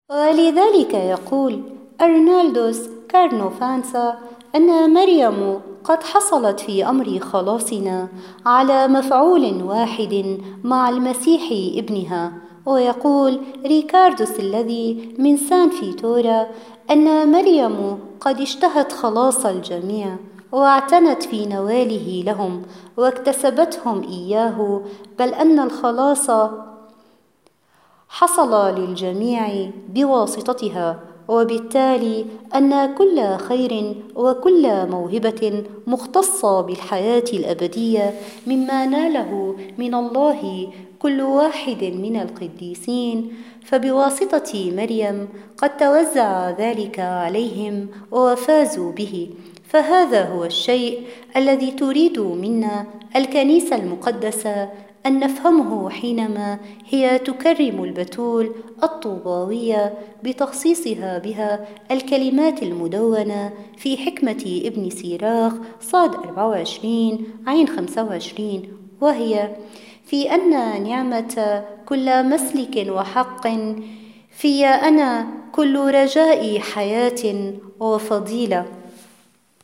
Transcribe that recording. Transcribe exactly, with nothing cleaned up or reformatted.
ولذلك يقول أرنالدوس كارنوفانسا أن مريم قد حصلت في أمر خلاصنا على مفعول واحد مع المسيح ابنها. ويقول ريكاردوس الذي من سان فيتورا أن مريم قد اشتهت خلاص الجميع واعتنت في نواله لهم واكتسبتهم إياه، بل أن الخلاص حصل للجميع بواسطتها، وبالتالي أن كل خير وكل موهبة مختصة بالحياة الأبدية مما ناله من الله كل واحد من القديسين، فبواسطة مريم قد توزع ذلك عليهم وفازوا به. فهذا هو الشيء الذي تريد منا الكنيسة المقدسة أن نفهمه حينما هي تكرم البتول الطوباوية بتخصيصها بها الكلمات المدونة في حكمة ابن سيراخ صاد أربعة وعشرين عين خمسة وعشرين، وهي في أن نعمة كل مسلك وحق في أنا كل رجاء حياة وفضيلة.